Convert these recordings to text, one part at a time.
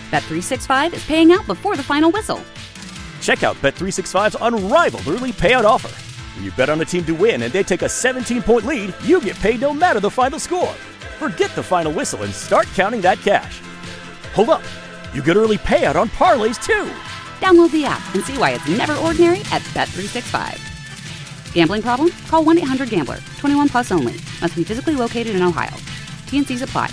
Bet365 is paying out before the final whistle. Check out Bet365's unrivaled early payout offer. When you bet on a team to win and they take a 17-point lead, you get paid no matter the final score. Forget the final whistle and start counting that cash. Hold up. You get early payout on parlays, too. Download the app and see why it's never ordinary at Bet365. Gambling problem? Call 1-800-GAMBLER. 21 plus only. Must be physically located in Ohio. T&Cs apply.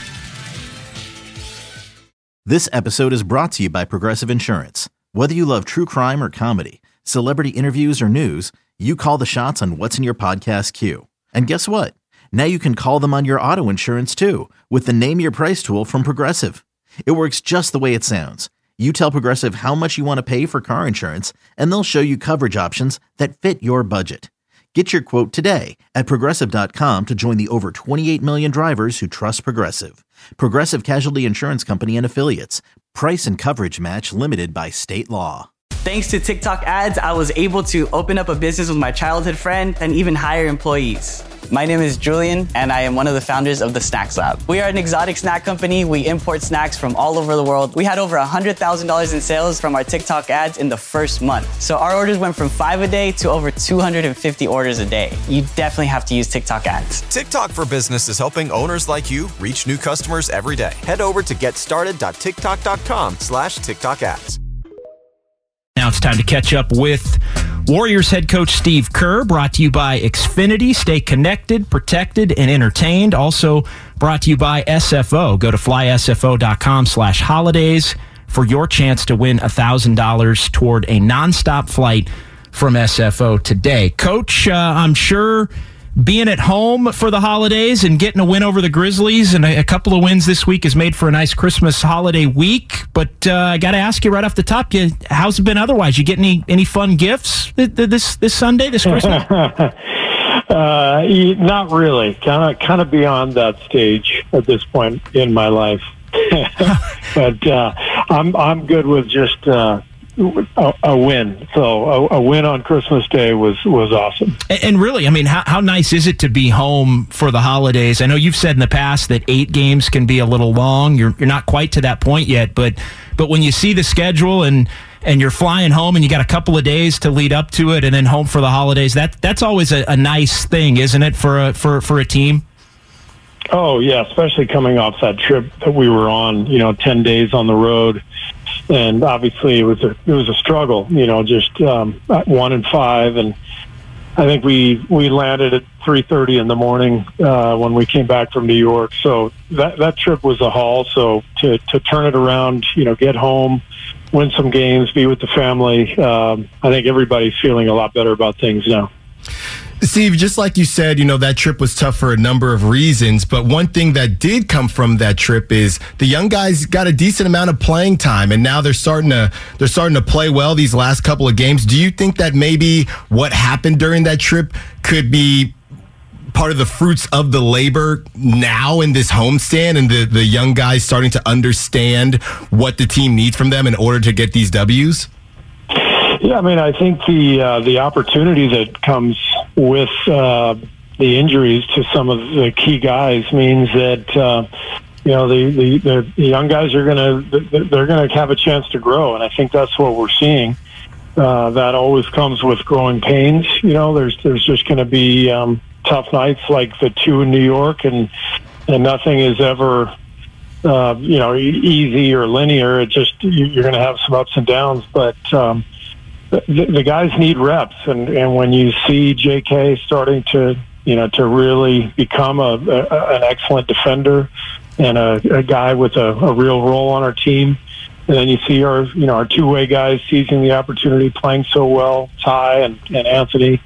This episode is brought to you by Progressive Insurance. Whether you love true crime or comedy, celebrity interviews or news, you call the shots on what's in your podcast queue. And guess what? Now you can call them on your auto insurance too with the Name Your Price tool from Progressive. It works just the way it sounds. You tell Progressive how much you want to pay for car insurance, and they'll show you coverage options that fit your budget. Get your quote today at Progressive.com to join the over 28 million drivers who trust Progressive. Progressive Casualty Insurance Company and Affiliates. Price and coverage match limited by state law. Thanks to TikTok ads, I was able to open up a business with my childhood friend and even hire employees. My name is Julian, and I am one of the founders of the Snacks Lab. We are an exotic snack company. We import snacks from all over the world. We had over $100,000 in sales from our TikTok ads in the first month. So our orders went from 5 a day to over 250 orders a day. You definitely have to use TikTok ads. TikTok for Business is helping owners like you reach new customers every day. Head over to getstarted.tiktok.com/TikTok ads. Now it's time to catch up with Warriors head coach Steve Kerr, brought to you by Xfinity. Stay connected, protected, and entertained. Also brought to you by SFO. Go to flysfo.com/holidays for your chance to win $1,000 toward a nonstop flight from SFO today. Coach, I'm sure being at home for the holidays and getting a win over the Grizzlies and a couple of wins this week has made for a nice Christmas holiday week. But I got to ask you right off the top, how's it been otherwise? You get any fun gifts this Sunday, this Christmas? Not really. Kind of beyond that stage at this point in my life. But I'm good with just a win. So a win on Christmas Day was awesome. And really, I mean, how nice is it to be home for the holidays? I know you've said in the past that 8 games can be a little long. You're not quite to that point yet, but when you see the schedule and you're flying home and you got a couple of days to lead up to it and then home for the holidays, that's always a nice thing, isn't it, for a team? Oh yeah, especially coming off that trip that we were on, 10 days on the road. And obviously it was a struggle, just 1-5, and I think we landed at 3:30 in the morning when we came back from New York. So that trip was a haul. So to turn it around, get home, win some games, be with the family. I think everybody's feeling a lot better about things now. Steve, just like you said, that trip was tough for a number of reasons, but one thing that did come from that trip is the young guys got a decent amount of playing time, and now they're starting to play well these last couple of games. Do you think that maybe what happened during that trip could be part of the fruits of the labor now in this homestand and the young guys starting to understand what the team needs from them in order to get these W's? Yeah, I mean, I think the opportunity that comes with the injuries to some of the key guys means that the young guys are gonna have a chance to grow, and I think that's what we're seeing. That always comes with growing pains. There's just going to be tough nights like the 2 in New York, and nothing is ever easy or linear. It just you're going to have some ups and downs, but. The guys need reps, and when you see J.K. starting to really become an excellent defender and a guy with a real role on our team, and then you see our two-way guys seizing the opportunity, playing so well, Ty and Anthony,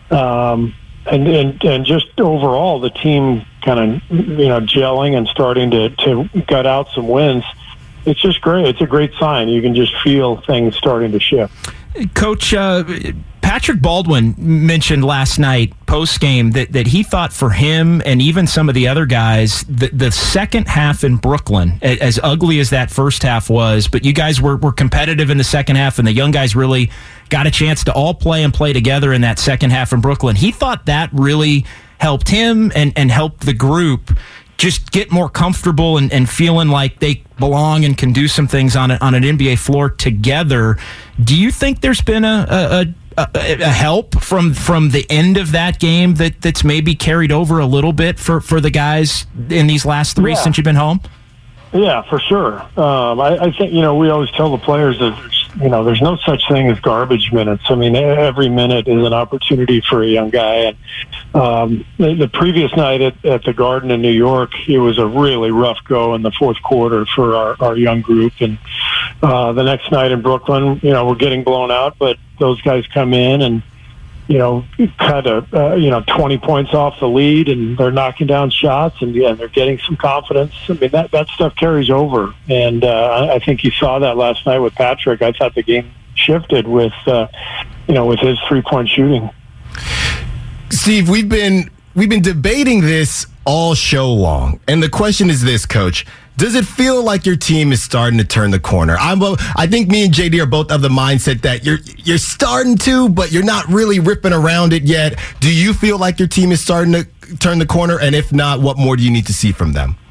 and just overall the team kind of gelling and starting to gut out some wins. It's just great. It's a great sign. You can just feel things starting to shift. Coach, Patrick Baldwin mentioned last night post-game that he thought for him and even some of the other guys, the second half in Brooklyn, as ugly as that first half was, but you guys were competitive in the second half, and the young guys really got a chance to all play and play together in that second half in Brooklyn. He thought that really helped him and helped the group. just get more comfortable and feeling like they belong and can do some things on an NBA floor together. Do you think there's been a help from the end of that game that's maybe carried over a little bit for the guys in these last three since you've been home? Yeah, for sure. I think, we always tell the players that, there's no such thing as garbage minutes. I mean, every minute is an opportunity for a young guy. And the previous night at the Garden in New York, it was a really rough go in the fourth quarter for our young group. And the next night in Brooklyn, we're getting blown out, but those guys come in and, kind of, 20 points off the lead, and they're knocking down shots, and they're getting some confidence. I mean, that stuff carries over. And I think you saw that last night with Patrick. I thought the game shifted with his 3-point shooting. Steve, we've been debating this all show long. And the question is this, Coach. Does it feel like your team is starting to turn the corner? I think me and JD are both of the mindset that you're starting to, but you're not really ripping around it yet. Do you feel like your team is starting to turn the corner? And if not, what more do you need to see from them?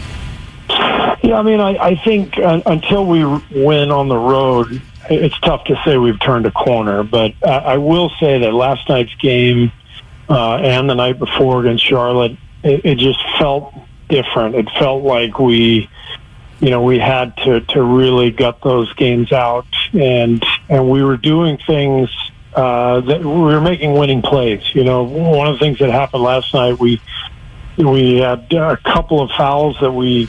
Yeah, I mean, I think until we win on the road, it's tough to say we've turned a corner. But I will say that last night's game and the night before against Charlotte, it just felt different. It felt like we had to really gut those games out, and we were doing things that we were making winning plays. One of the things that happened last night, we had a couple of fouls that we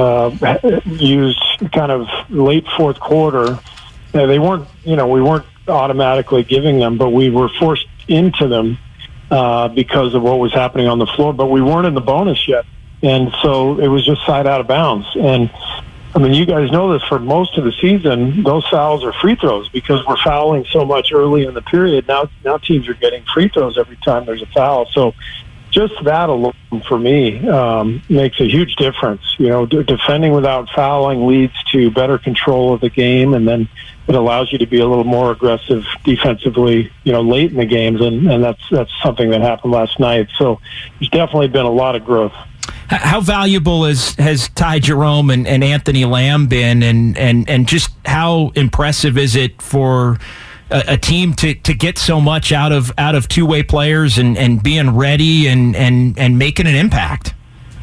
used kind of late fourth quarter. They weren't, we weren't automatically giving them, but we were forced into them because of what was happening on the floor. But we weren't in the bonus yet. And so it was just side out of bounds. And, I mean, you guys know this, for most of the season, those fouls are free throws because we're fouling so much early in the period. Now teams are getting free throws every time there's a foul. So just that alone for me makes a huge difference. Defending without fouling leads to better control of the game, and then it allows you to be a little more aggressive defensively, late in the games. And that's something that happened last night. So there's definitely been a lot of growth. How valuable has Ty Jerome and Anthony Lamb been, and just how impressive is it for a team to get so much out of two-way players and being ready and making an impact?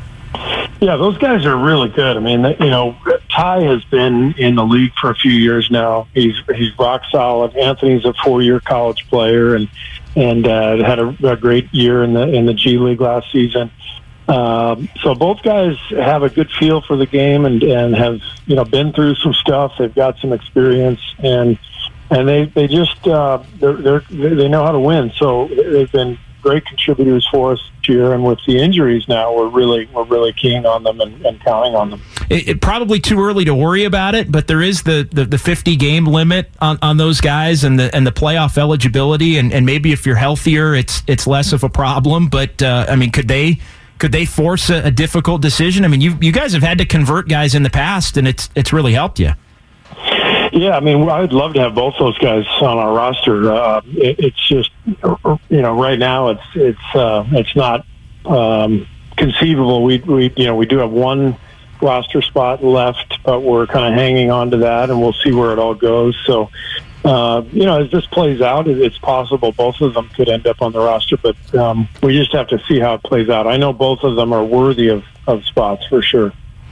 Yeah, those guys are really good. I mean, Ty has been in the league for a few years now. He's rock solid. Anthony's a 4-year college player and had a great year in the G League last season. So both guys have a good feel for the game and have been through some stuff. They've got some experience and they just they know how to win. So they've been great contributors for us this year. And with the injuries now, we're really keen on them and counting on them. It probably too early to worry about it, but there is the 50 game limit on those guys and the playoff eligibility. And maybe if you're healthier, it's less of a problem. But I mean, could they force a difficult decision? I mean, you guys have had to convert guys in the past, and it's really helped you. Yeah, I mean, I'd love to have both those guys on our roster. It's just, right now it's not conceivable. We do have one roster spot left, but we're kind of hanging on to that, and we'll see where it all goes. So, as this plays out, it's possible both of them could end up on the roster, but we just have to see how it plays out. I know both of them are worthy of spots for sure.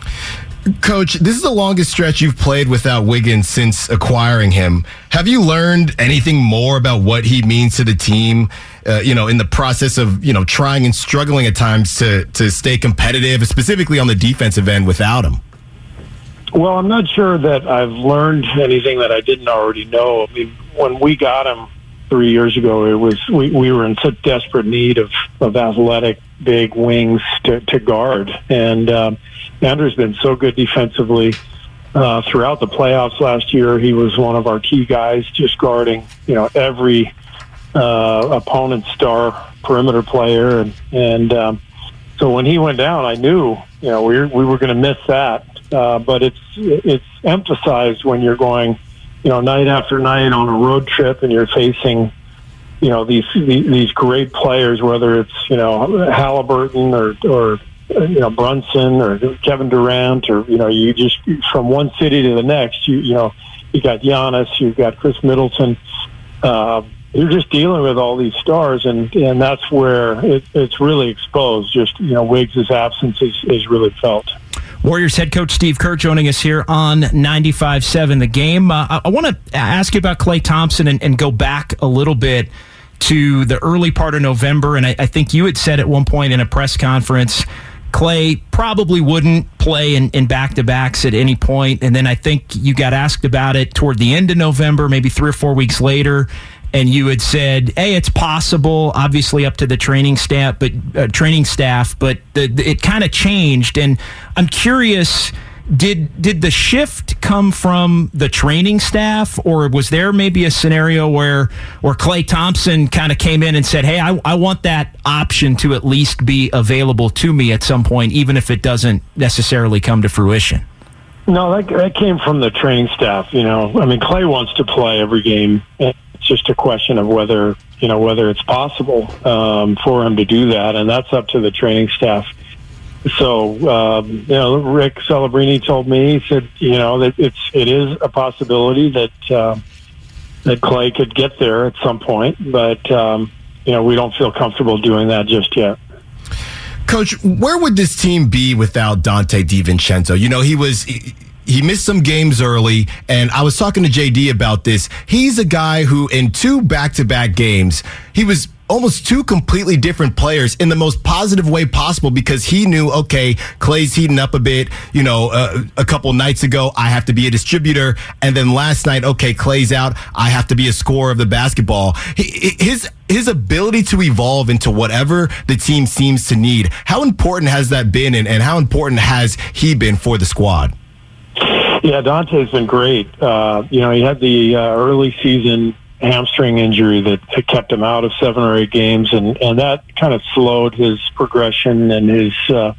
Coach, this is the longest stretch you've played without Wiggins since acquiring him. Have you learned anything more about what he means to the team, in the process of, trying and struggling at times to stay competitive, specifically on the defensive end without him? Well, I'm not sure that I've learned anything that I didn't already know. I mean, when we got him 3 years ago, it was we were in such desperate need of athletic, big wings to guard. And Andrew's been so good defensively throughout the playoffs last year. He was one of our key guys, just guarding every opponent's star perimeter player. And so when he went down, I knew we were going to miss that. But it's emphasized when you're going, night after night on a road trip, and you're facing, these great players, whether it's Halliburton or Brunson or Kevin Durant, or you just from one city to the next. You got Giannis, you've got Chris Middleton. You're just dealing with all these stars, and that's where it's really exposed. Just Wiggs' absence is really felt. Warriors head coach Steve Kerr joining us here on 95.7 The Game. I want to ask you about Klay Thompson and go back a little bit to the early part of November. And I think you had said at one point in a press conference, Klay probably wouldn't play in back-to-backs at any point. And then I think you got asked about it toward the end of November, maybe 3 or 4 weeks later. And you had said, hey, it's possible, obviously up to the training staff, but it kind of changed. And I'm curious, did the shift come from the training staff, or was there maybe a scenario where Klay Thompson kind of came in and said, hey, I want that option to at least be available to me at some point, even if it doesn't necessarily come to fruition? No, that came from the training staff. Klay wants to play every game. It's just a question of whether it's possible for him to do that, and that's up to the training staff. So, Rick Celebrini told me, he said, that it is a possibility that Klay could get there at some point, but we don't feel comfortable doing that just yet. Coach, where would this team be without Donte DiVincenzo? He missed some games early, and I was talking to JD about this. He's a guy who, in 2 back-to-back games, he was almost 2 completely different players in the most positive way possible, because he knew, okay, Klay's heating up a bit. A couple nights ago, I have to be a distributor. And then last night, okay, Klay's out. I have to be a scorer of the basketball. His ability to evolve into whatever the team seems to need, how important has that been, and how important has he been for the squad? Yeah, Donte's been great. He had the early season hamstring injury that kept him out of 7 or 8 games, and that kind of slowed his progression and his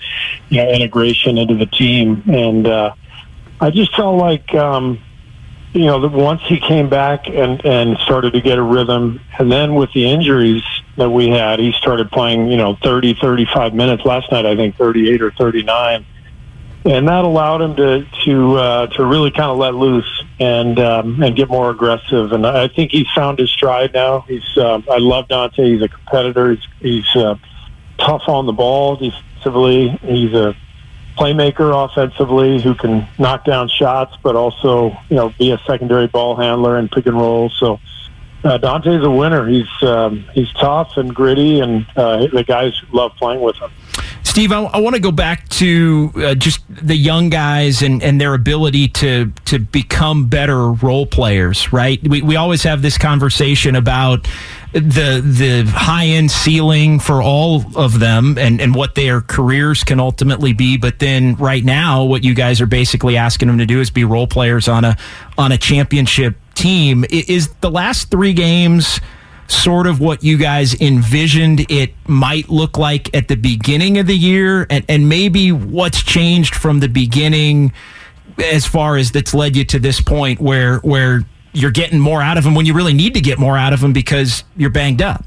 integration into the team. And I just felt like that once he came back and started to get a rhythm, and then with the injuries that we had, he started playing 30, 35 minutes. Last night I think 38 or 39. And that allowed him to really kind of let loose and get more aggressive. And I think he's found his stride now. I love Donte. He's a competitor. He's tough on the ball defensively. He's a playmaker offensively who can knock down shots, but also be a secondary ball handler and pick and roll. So Donte's a winner. He's tough and gritty, and the guys love playing with him. Steve, I want to go back to just the young guys and their ability to become better role players, right? We always have this conversation about the high-end ceiling for all of them and what their careers can ultimately be. But then right now, what you guys are basically asking them to do is be role players on a championship team. Is the last 3 games sort of what you guys envisioned it might look like at the beginning of the year, and maybe what's changed from the beginning as far as that's led you to this point where you're getting more out of them when you really need to get more out of them because you're banged up?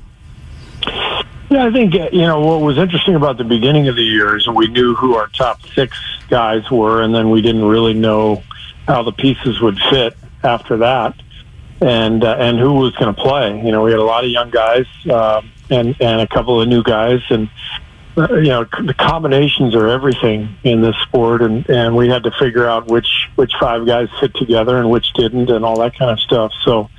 Yeah, I think, what was interesting about the beginning of the year is we knew who our top 6 guys were, and then we didn't really know how the pieces would fit after that. And who was going to play? We had a lot of young guys and a couple of new guys, and the combinations are everything in this sport, and we had to figure out which 5 guys fit together and which didn't, and all that kind of stuff. So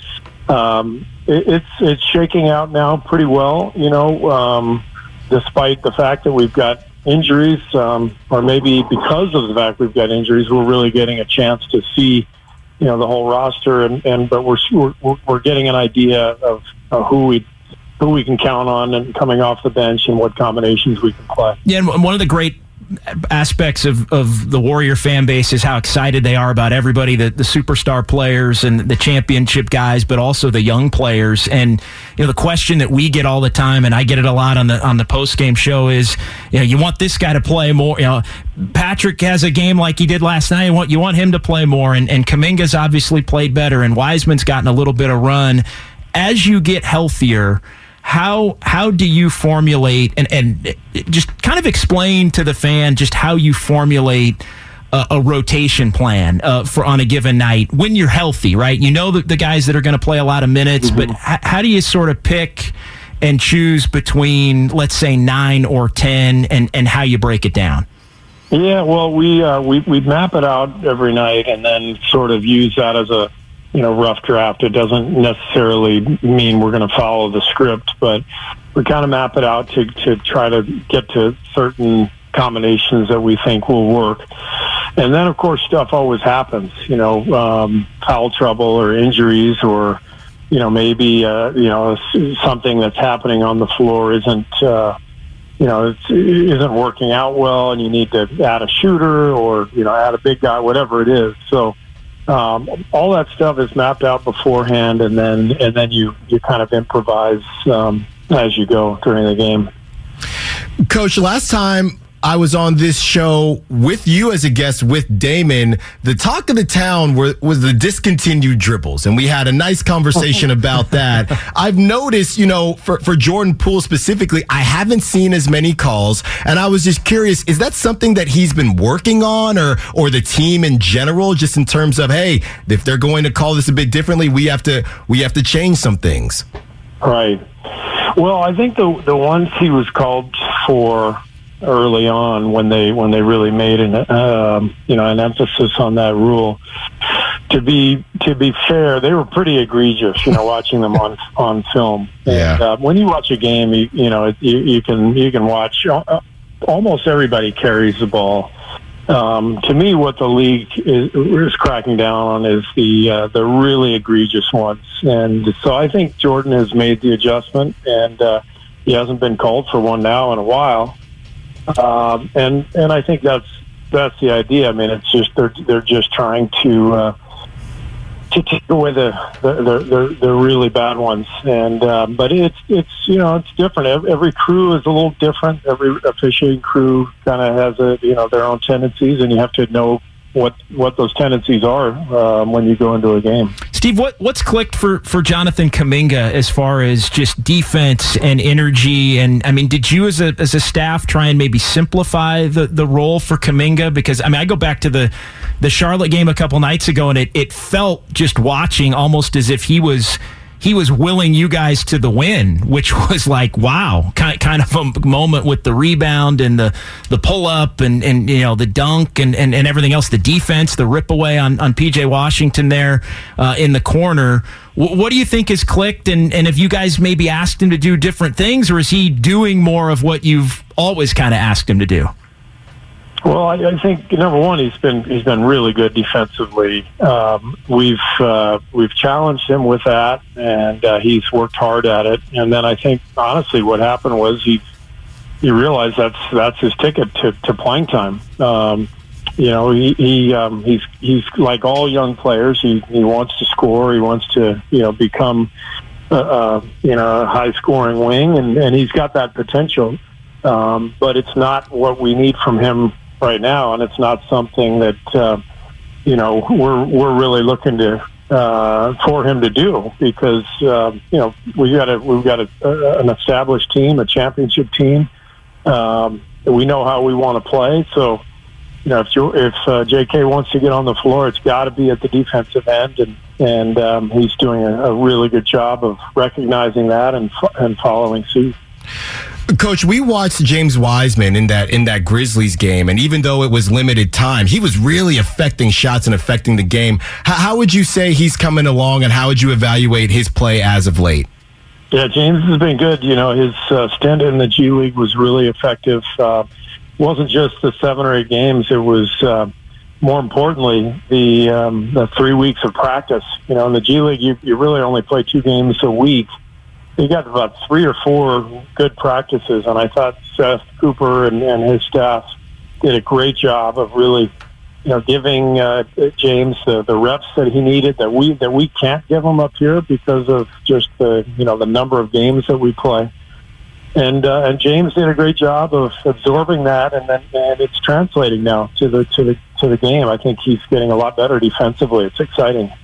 it's shaking out now pretty well. Despite the fact that we've got injuries, or maybe because of the fact we've got injuries, we're really getting a chance to see the whole roster, but we're getting an idea of who we can count on and coming off the bench and what combinations we can play. Yeah, and one of the great aspects of the Warrior fan base is how excited they are about everybody, the superstar players and the championship guys, but also the young players. And the question that we get all the time, and I get it a lot on the post game show, is you want this guy to play more. Patrick has a game like he did last night. You want him to play more, and Kuminga's obviously played better, and Wiseman's gotten a little bit of run. As you get healthier, how do you formulate and just kind of explain to the fan just how you formulate a rotation plan for on a given night when you're healthy, right? You know the guys that are going to play a lot of minutes, but how do you sort of pick and choose between, let's say, 9 or 10, and how you break it down? Yeah, well, we map it out every night and then sort of use that as a rough draft. It doesn't necessarily mean we're going to follow the script, but we kind of map it out to try to get to certain combinations that we think will work. And then, of course, stuff always happens, foul trouble or injuries or, maybe, something that's happening on the floor isn't working out well and you need to add a shooter or, add a big guy, whatever it is. So all that stuff is mapped out beforehand, and then you kind of improvise as you go during the game. Coach, last time I was on this show with you as a guest with Damon, the talk of the town was the discontinued dribbles, and we had a nice conversation about that. I've noticed, for Jordan Poole specifically, I haven't seen as many calls, and I was just curious, is that something that he's been working on or the team in general, just in terms of, hey, if they're going to call this a bit differently, we have to change some things? Right. Well, I think the ones he was called for early on when they really made an emphasis on that rule. To be fair, they were pretty egregious. Watching them on film. Yeah. And when you watch a game, you can watch almost everybody carries the ball. To me, what the league is cracking down on is the really egregious ones, and so I think Jordan has made the adjustment, and he hasn't been called for one now in a while. And I think that's the idea. I mean, it's just they're just trying to take away the really bad ones, and but it's different. Every crew is a little different. Every officiating crew kind of has their own tendencies, and you have to know what those tendencies are when you go into a game. Steve, what's clicked for Jonathan Kuminga as far as just defense and energy? And I mean, did you as a staff try and maybe simplify the role for Kuminga? Because I mean, I go back to the Charlotte game a couple nights ago, and it felt just watching almost as if he was willing you guys to the win, which was like, wow, kind of a moment with the rebound and the pull up and the dunk and everything else, the defense, the rip away on PJ Washington there in the corner. What do you think has clicked? And have you guys maybe asked him to do different things, or is he doing more of what you've always kind of asked him to do? Well, I think number one, he's been really good defensively. We've challenged him with that, and he's worked hard at it. And then I think honestly, what happened was he realized that's his ticket to playing time. He's like all young players. He wants to score. He wants to become a high scoring wing, and he's got that potential. But it's not what we need from him right now, and it's not something that we're really looking to for him to do, because we've got an established team, a championship team. We know how we want to play, so if JK wants to get on the floor, it's got to be at the defensive end, and he's doing a really good job of recognizing that and following suit. Coach, we watched James Wiseman in that Grizzlies game, and even though it was limited time, he was really affecting shots and affecting the game. How would you say he's coming along, and how would you evaluate his play as of late? Yeah, James has been good. His stint in the G League was really effective. It wasn't just the 7 or 8 games. It was, more importantly, the 3 weeks of practice. In the G League, you really only play 2 games a week. He got about 3 or 4 good practices, and I thought Seth Cooper and his staff did a great job of really, giving James the reps that he needed that we can't give him up here because of just the number of games that we play. And James did a great job of absorbing that, and it's translating now to the game. I think he's getting a lot better defensively. It's exciting.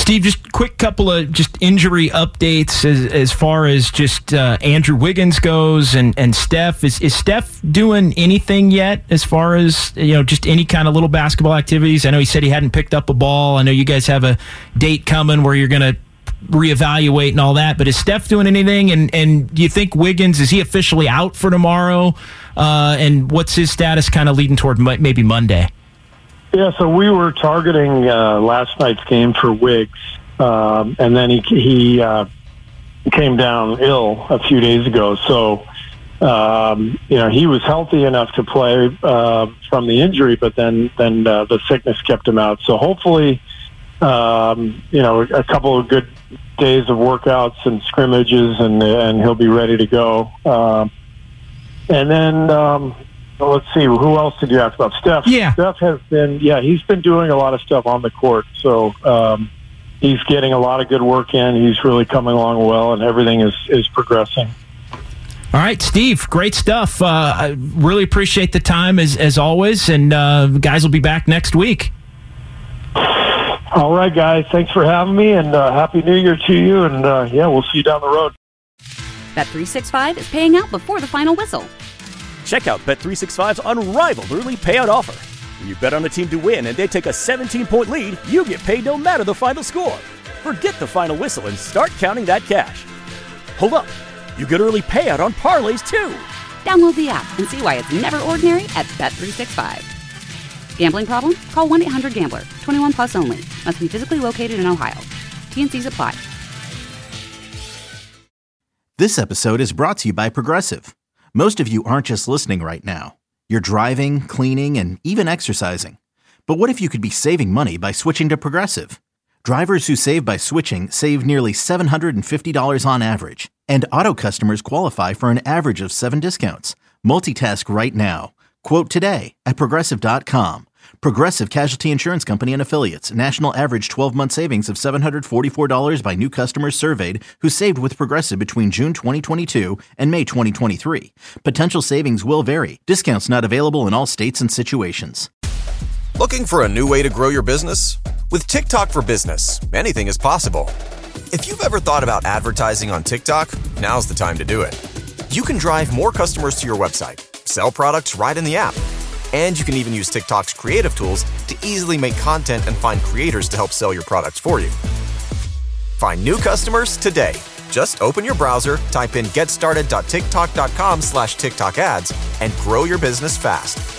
Steve, just quick couple of just injury updates as far as just Andrew Wiggins goes and Steph. Is Steph doing anything yet as far as, just any kind of little basketball activities? I know he said he hadn't picked up a ball. I know you guys have a date coming where you're going to reevaluate and all that, but is Steph doing anything? And do you think Wiggins, is he officially out for tomorrow? And what's his status kind of leading toward maybe Monday? Yeah, so we were targeting last night's game for Wiggs, and then he came down ill a few days ago. So, he was healthy enough to play from the injury, but then the sickness kept him out. So hopefully, a couple of good days of workouts and scrimmages, and he'll be ready to go. And then... let's see, who else did you ask about? Steph. Yeah. Steph has been, he's been doing a lot of stuff on the court. So he's getting a lot of good work in. He's really coming along well, and everything is progressing. All right, Steve, great stuff. I really appreciate the time as always, and the guys will be back next week. All right, guys. Thanks for having me, and Happy New Year to you. And, we'll see you down the road. Bet365 is paying out before the final whistle. Check out Bet365's unrivaled early payout offer. When you bet on a team to win and they take a 17-point lead, you get paid no matter the final score. Forget the final whistle and start counting that cash. Hold up. You get early payout on parlays, too. Download the app and see why it's never ordinary at Bet365. Gambling problem? Call 1-800-GAMBLER. 21 plus only. Must be physically located in Ohio. T&Cs apply. This episode is brought to you by Progressive. Most of you aren't just listening right now. You're driving, cleaning, and even exercising. But what if you could be saving money by switching to Progressive? Drivers who save by switching save nearly $750 on average. And auto customers qualify for an average of 7 discounts. Multitask right now. Quote today at Progressive.com. Progressive Casualty Insurance Company and Affiliates. National average 12-month savings of $744 by new customers surveyed who saved with Progressive between June 2022 and May 2023. Potential savings will vary. Discounts not available in all states and situations. Looking for a new way to grow your business? With TikTok for Business, anything is possible. If you've ever thought about advertising on TikTok, now's the time to do it. You can drive more customers to your website, sell products right in the app, and you can even use TikTok's creative tools to easily make content and find creators to help sell your products for you. Find new customers today. Just open your browser, type in getstarted.tiktok.com/TikTok ads, and grow your business fast.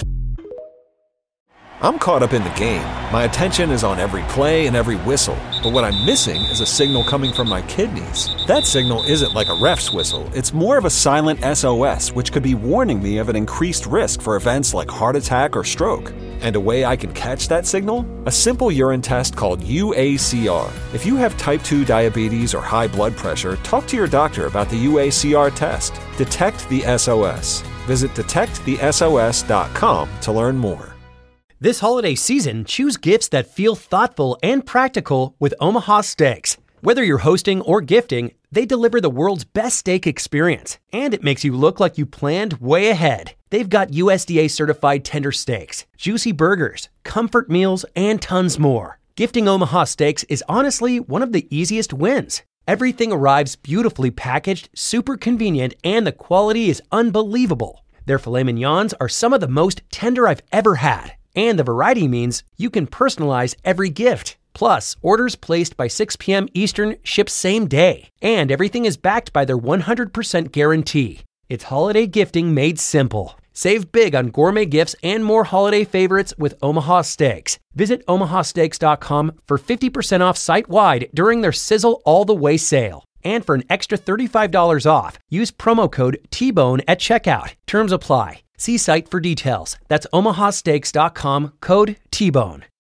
I'm caught up in the game. My attention is on every play and every whistle. But what I'm missing is a signal coming from my kidneys. That signal isn't like a ref's whistle. It's more of a silent SOS, which could be warning me of an increased risk for events like heart attack or stroke. And a way I can catch that signal? A simple urine test called UACR. If you have type 2 diabetes or high blood pressure, talk to your doctor about the UACR test. Detect the SOS. Visit detectthesos.com to learn more. This holiday season, choose gifts that feel thoughtful and practical with Omaha Steaks. Whether you're hosting or gifting, they deliver the world's best steak experience, and it makes you look like you planned way ahead. They've got USDA certified tender steaks, juicy burgers, comfort meals, and tons more. Gifting Omaha Steaks is honestly one of the easiest wins. Everything arrives beautifully packaged, super convenient, and the quality is unbelievable. Their filet mignons are some of the most tender I've ever had. And the variety means you can personalize every gift. Plus, orders placed by 6 p.m. Eastern ship same day. And everything is backed by their 100% guarantee. It's holiday gifting made simple. Save big on gourmet gifts and more holiday favorites with Omaha Steaks. Visit omahasteaks.com for 50% off site-wide during their Sizzle All the Way sale. And for an extra $35 off, use promo code TBONE at checkout. Terms apply. See site for details. That's omahasteaks.com, code TBONE.